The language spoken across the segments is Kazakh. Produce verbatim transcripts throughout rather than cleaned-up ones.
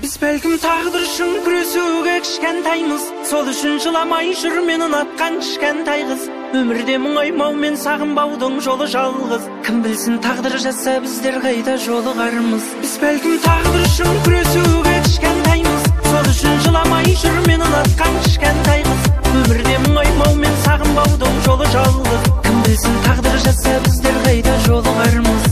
Біз бәлкім тағдыр үшін күресуге кішкентаймыз, сол үшін жыламай жүр мен ұнатқан кішкентай қыз. Өмірде мұңаймау мен сағынбаудың жолы жалғыз. Кім білсін тағдыр жазса біздер қайда жолығармыз. Біз бәлкім тағдыр үшін күресуге кішкентаймыз, сол үшін жыламай жүр мен ұнатқан кішкентай қыз. Өмірде мұңаймау мен сағынбаудың жолы жалғыз. Кім білсін тағдыр жазса біздер қайда жолығармыз.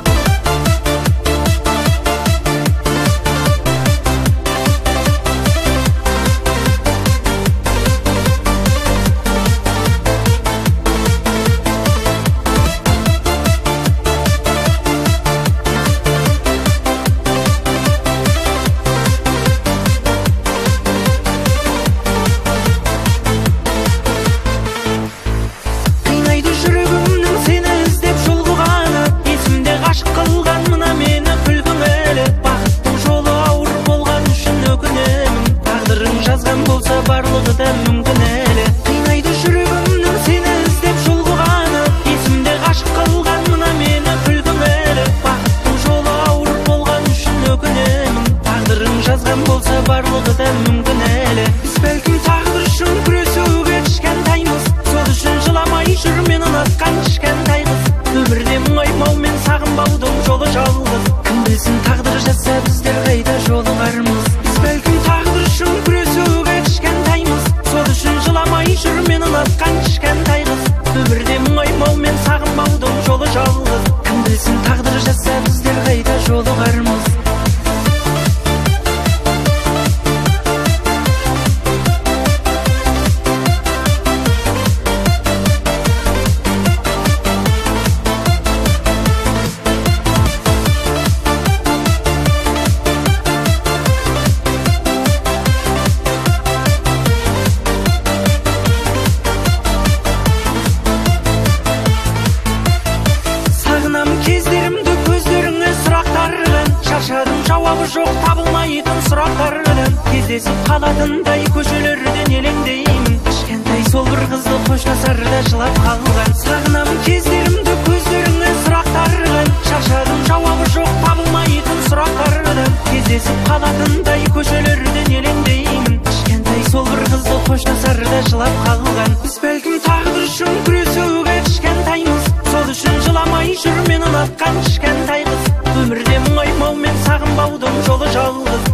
Барлығы да мүмкін әлі. Қинайды жүрегімнің сені іздеп жолғаны, есімде ғашық қалған мына мені күлгің әлі. Бақыттың жолы ауыр болған үшін өкінемін, тағдырың жазған болса барлығы да мүмкін әлі. Біз бәлкім тағдыр үшін күресуге кішкентаймыз, сол үшін жыламай жүр мен ұнатқан кішкентай қыз. Өмірде мұңаймау мен сағынбаудың жолы жалғыз. Кім білсін тағдыр жазса біздер қайда жолығармыз. Біз бәлкім тағдыр үшін күресуге сол үшін жыламай жүр мен ұнатқан кішкентай қыз. Өмірде мұңаймау мен сағынбаудың жолы жалғыз. Кім білсін тағдыр жазса біздер қайда жолығармыз. Кездерімді көздеріңе сұрақтардан, шаршадым жауабы жоқ табылмайтын сұрақтардан. Кездесіп қалатындай көшелерден елеңдеймін, кішкентай сол бір қызды қоштасарда жылап қалған. Сағынамын кездерімді көздеріңе сұрақтардан, шаршадым жауабы жоқ табылмайтын сұрақтардан. Кездесіп қалатындай көшелерден елеңдеймін, кішкентай сол бір қызды қоштасарда жылап қалған. Біз бәлкім тағдыр үшін күресуге кішкентаймыз, сол үшін жыламай жүр мен ұнатқан кішкентай қыз. Өмірде мұңаймау мен сағынбаудың жолы жалғыз.